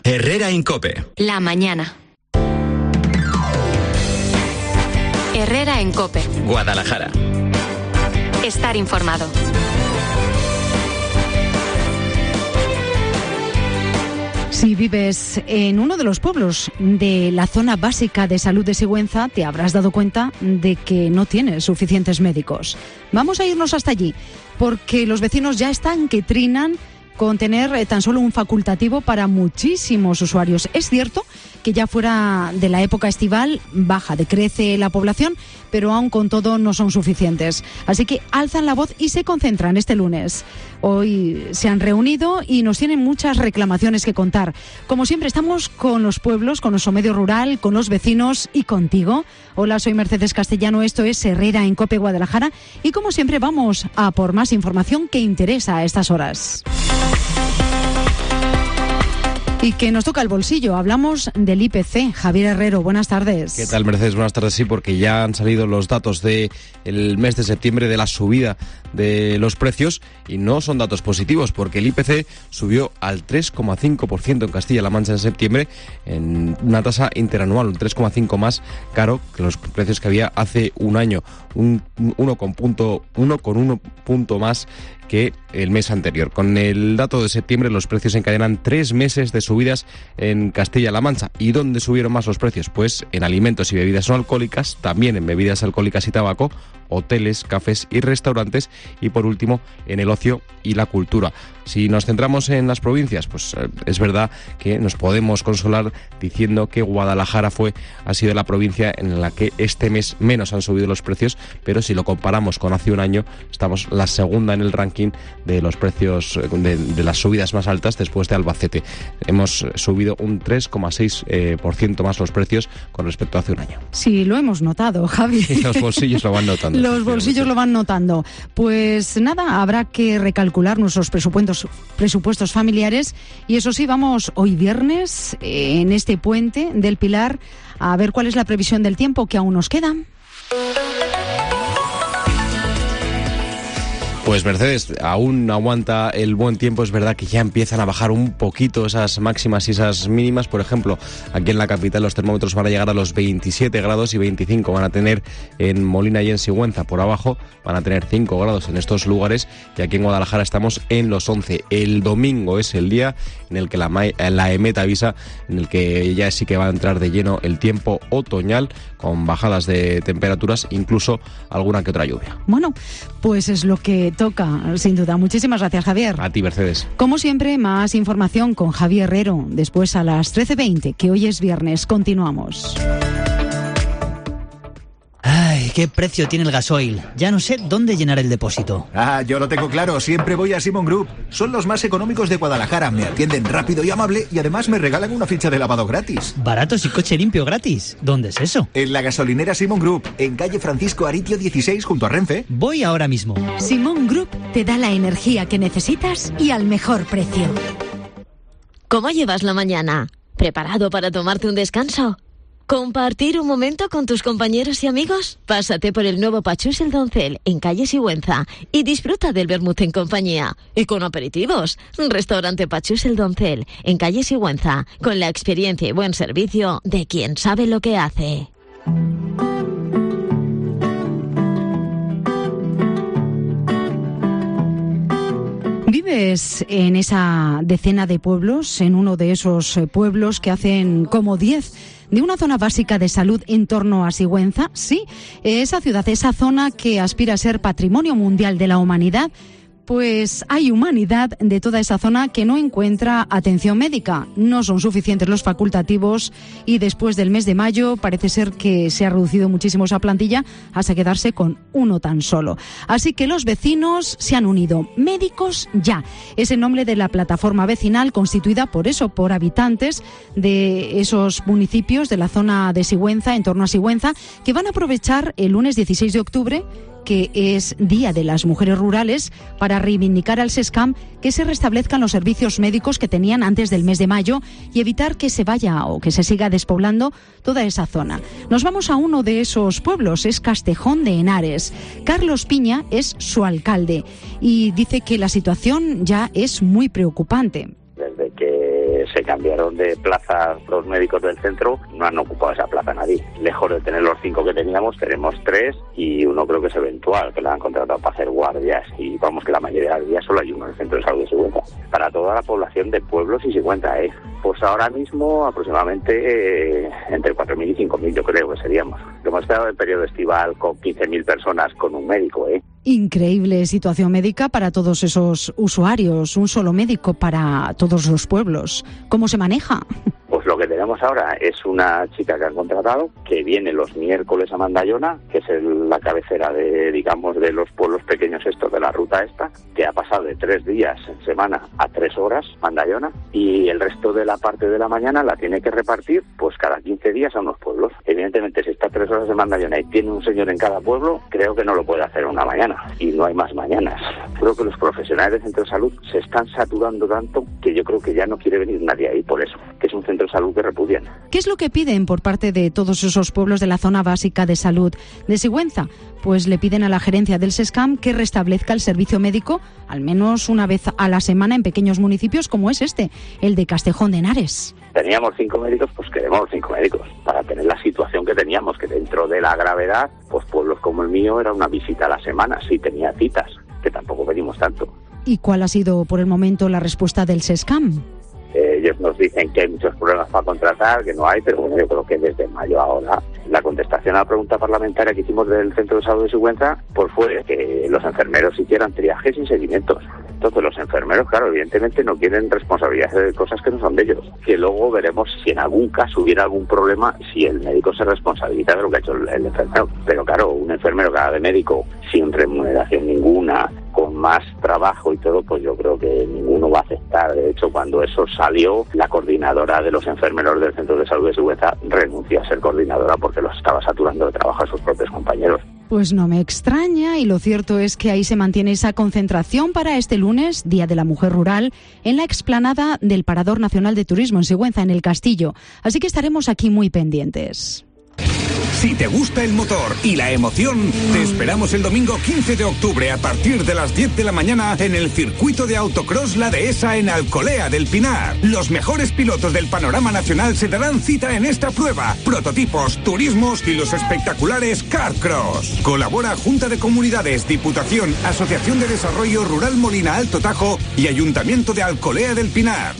Herrera en COPE. La mañana. Herrera en COPE. Guadalajara. Estar informado. Si vives en uno de los pueblos de la zona básica de salud de Sigüenza, te habrás dado cuenta de que no tienes suficientes médicos. Vamos a irnos hasta allí, porque los vecinos ya están que trinan con tener tan solo un facultativo para muchísimos usuarios. Es cierto que ya fuera de la época estival decrece la población, pero aún con todo no son suficientes. Así que alzan la voz y se concentran este lunes. Hoy se han reunido y nos tienen muchas reclamaciones que contar. Como siempre, estamos con los pueblos, con nuestro medio rural, con los vecinos y contigo. Hola, soy Mercedes Castellano, esto es Herrera en COPE Guadalajara y como siempre vamos a por más información que interesa a estas horas. Y que nos toca el bolsillo. Hablamos del IPC. Javier Herrero, buenas tardes. ¿Qué tal, Mercedes? Buenas tardes. Sí, porque ya han salido los datos del mes de septiembre de la subida de los precios y no son datos positivos porque el IPC subió al 3,5% en Castilla-La Mancha en septiembre en una tasa interanual, un 3,5% más caro que los precios que había hace un año, un 1,1 punto más que el mes anterior. Con el dato de septiembre los precios encadenan 3 meses de subidas en Castilla-La Mancha. ¿Y dónde subieron más los precios? Pues en alimentos y bebidas no alcohólicas, también en bebidas alcohólicas y tabaco, hoteles, cafés y restaurantes y por último en el ocio y la cultura. Si nos centramos en las provincias, pues es verdad que nos podemos consolar diciendo que Guadalajara ha sido la provincia en la que este mes menos han subido los precios, pero si lo comparamos con hace un año, estamos la segunda en el ranking de los precios de las subidas más altas después de Albacete. Hemos subido un 3,6% más los precios con respecto a hace un año. Sí, lo hemos notado, Javi. Y los bolsillos lo van notando. Los bolsillos lo van notando. Pues nada, habrá que recalcular nuestros presupuestos familiares y eso sí, vamos hoy viernes en este puente del Pilar a ver cuál es la previsión del tiempo que aún nos queda. Pues Mercedes, aún aguanta el buen tiempo. Es verdad que ya empiezan a bajar un poquito esas máximas y esas mínimas. Por ejemplo, aquí en la capital los termómetros van a llegar a los 27 grados y 25 van a tener en Molina y en Sigüenza. Por abajo van a tener 5 grados en estos lugares y aquí en Guadalajara estamos en los 11. El domingo es el día en el que la EMET avisa, en el que ya sí que va a entrar de lleno el tiempo otoñal con bajadas de temperaturas, incluso alguna que otra lluvia. Bueno, pues es lo que toca, sin duda. Muchísimas gracias, Javier. A ti, Mercedes. Como siempre, más información con Javier Herrero después a las 13:20, que hoy es viernes. Continuamos. Ay, qué precio tiene el gasoil. Ya no sé dónde llenar el depósito. Yo lo tengo claro. Siempre voy a Simon Group. Son los más económicos de Guadalajara. Me atienden rápido y amable y además me regalan una ficha de lavado gratis. ¿Baratos y coche limpio gratis? ¿Dónde es eso? En la gasolinera Simon Group, en calle Francisco Aritio 16, junto a Renfe. Voy ahora mismo. Simon Group te da la energía que necesitas y al mejor precio. ¿Cómo llevas la mañana? ¿Preparado para tomarte un descanso? ¿Compartir un momento con tus compañeros y amigos? Pásate por el nuevo Pachús el Doncel en calle Sigüenza y disfruta del vermut en compañía y con aperitivos. Restaurante Pachús el Doncel en calle Sigüenza, con la experiencia y buen servicio de quien sabe lo que hace. ¿Vives en esa decena de pueblos, en uno de esos pueblos que hacen como 10 de una zona básica de salud en torno a Sigüenza? Sí, esa ciudad, esa zona que aspira a ser Patrimonio Mundial de la Humanidad. Pues hay humanidad de toda esa zona que no encuentra atención médica. No son suficientes los facultativos y después del mes de mayo parece ser que se ha reducido muchísimo esa plantilla hasta quedarse con uno tan solo. Así que los vecinos se han unido. Médicos Ya es el nombre de la plataforma vecinal constituida por habitantes de esos municipios de la zona de Sigüenza, en torno a Sigüenza, que van a aprovechar el lunes 16 de octubre, que es Día de las Mujeres Rurales, para reivindicar al SESCAM que se restablezcan los servicios médicos que tenían antes del mes de mayo y evitar que se vaya o que se siga despoblando toda esa zona. Nos vamos a uno de esos pueblos, es Castejón de Henares. Carlos Piña es su alcalde y dice que la situación ya es muy preocupante. Desde que se se cambiaron de plaza los médicos del centro, no han ocupado esa plaza nadie. Lejos de tener los 5 que teníamos, tenemos 3 y uno creo que es eventual, que lo han contratado para hacer guardias, y vamos, que la mayoría del día solo hay uno en el centro de salud de Sigüenza. Para toda la población de pueblos y Sigüenza, pues ahora mismo aproximadamente entre 4.000 y 5.000 yo creo que seríamos. Hemos estado en periodo estival con 15.000 personas con un médico, Increíble situación médica para todos esos usuarios, un solo médico para todos los pueblos. ¿Cómo se maneja? Pues lo que tenemos ahora es una chica que han contratado, que viene los miércoles a Mandallona, que es la cabecera de los pueblos pequeños estos de la ruta esta, que ha pasado de 3 días en semana a 3 horas Mandallona, y el resto de la parte de la mañana la tiene que repartir pues cada 15 días a unos pueblos. Evidentemente, si está 3 horas en Mandallona y tiene un señor en cada pueblo, creo que no lo puede hacer una mañana, y no hay más mañanas. Creo que los profesionales del centro de salud se están saturando tanto que yo creo que ya no quiere venir nadie ahí por eso, que es un centro de salud que repudian. ¿Qué es lo que piden por parte de todos esos pueblos de la zona básica de salud de Sigüenza? Pues le piden a la gerencia del SESCAM que restablezca el servicio médico al menos una vez a la semana en pequeños municipios como es el de Castejón de Henares. Teníamos 5 médicos, pues queremos 5 médicos, para tener la situación que teníamos, que dentro de la gravedad, pues pueblos como el mío era una visita a la semana, sí tenía citas, que tampoco venimos tanto. ¿Y cuál ha sido por el momento la respuesta del SESCAM? Ellos nos dicen que hay muchos problemas para contratar, que no hay, pero bueno, yo creo que desde mayo ahora la contestación a la pregunta parlamentaria que hicimos del Centro de Salud de Sigüenza pues fue que los enfermeros hicieran triajes y seguimientos. Entonces los enfermeros, claro, evidentemente no quieren responsabilidad de cosas que no son de ellos. Que luego veremos si en algún caso hubiera algún problema, si el médico se responsabiliza de lo que ha hecho el enfermero. Pero claro, un enfermero que haga de médico sin remuneración ninguna, con más trabajo y todo, pues yo creo que ninguno va a aceptar. De hecho, cuando eso salió, la coordinadora de los enfermeros del Centro de Salud de Sigüenza renunció a ser coordinadora porque los estaba saturando de trabajo a sus propios compañeros. Pues no me extraña, y lo cierto es que ahí se mantiene esa concentración para este lunes, Día de la Mujer Rural, en la explanada del Parador Nacional de Turismo en Sigüenza, en el Castillo. Así que estaremos aquí muy pendientes. Si te gusta el motor y la emoción, te esperamos el domingo 15 de octubre a partir de las 10 de la mañana en el circuito de autocross La Dehesa en Alcolea del Pinar. Los mejores pilotos del panorama nacional se darán cita en esta prueba. Prototipos, turismos y los espectaculares Carcross. Colabora Junta de Comunidades, Diputación, Asociación de Desarrollo Rural Molina Alto Tajo y Ayuntamiento de Alcolea del Pinar.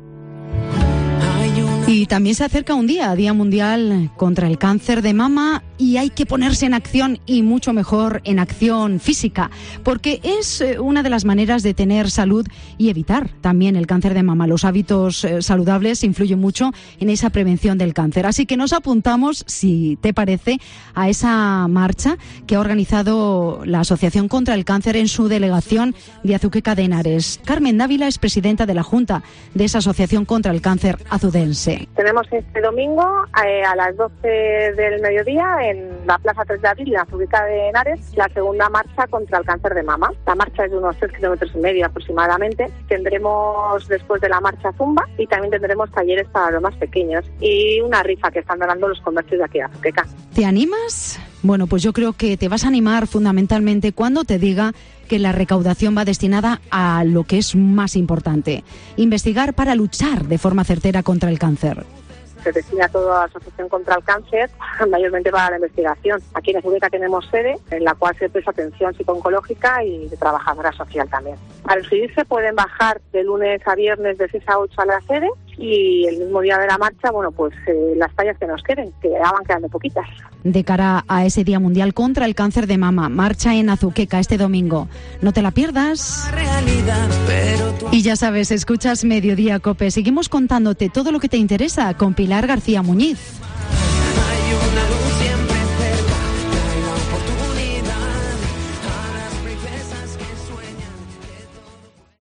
Y también se acerca un Día Mundial contra el Cáncer de Mama, y hay que ponerse en acción, y mucho mejor en acción física, porque es una de las maneras de tener salud y evitar también el cáncer de mama. Los hábitos saludables influyen mucho en esa prevención del cáncer. Así que nos apuntamos, si te parece, a esa marcha que ha organizado la Asociación contra el Cáncer en su delegación de Azuqueca de Henares. Carmen Dávila es presidenta de la Junta de esa Asociación contra el Cáncer azudense. Tenemos este domingo a las 12 del mediodía en la Plaza 3 de Abril, en Azuqueca de Henares, la segunda marcha contra el cáncer de mama. La marcha es de unos 3,5 kilómetros aproximadamente. Tendremos después de la marcha zumba y también tendremos talleres para los más pequeños y una rifa que están dando los comercios de aquí de Azuqueca. ¿Te animas? Bueno, pues yo creo que te vas a animar fundamentalmente cuando te diga que la recaudación va destinada a lo que es más importante: investigar para luchar de forma certera contra el cáncer. Se destina toda la Asociación contra el Cáncer, mayormente para la investigación. Aquí en Azuqueca tenemos sede en la cual se presta atención psico-oncológica y de trabajadora social también. Al inscribirse pueden bajar de lunes a viernes de 6 a 8 a la sede, y el mismo día de la marcha, bueno, pues las tallas que nos queden, que ya van quedando poquitas. De cara a ese Día Mundial contra el Cáncer de Mama, marcha en Azuqueca este domingo. No te la pierdas. Y ya sabes, escuchas Mediodía COPE. Seguimos contándote todo lo que te interesa con Pilar García Muñiz.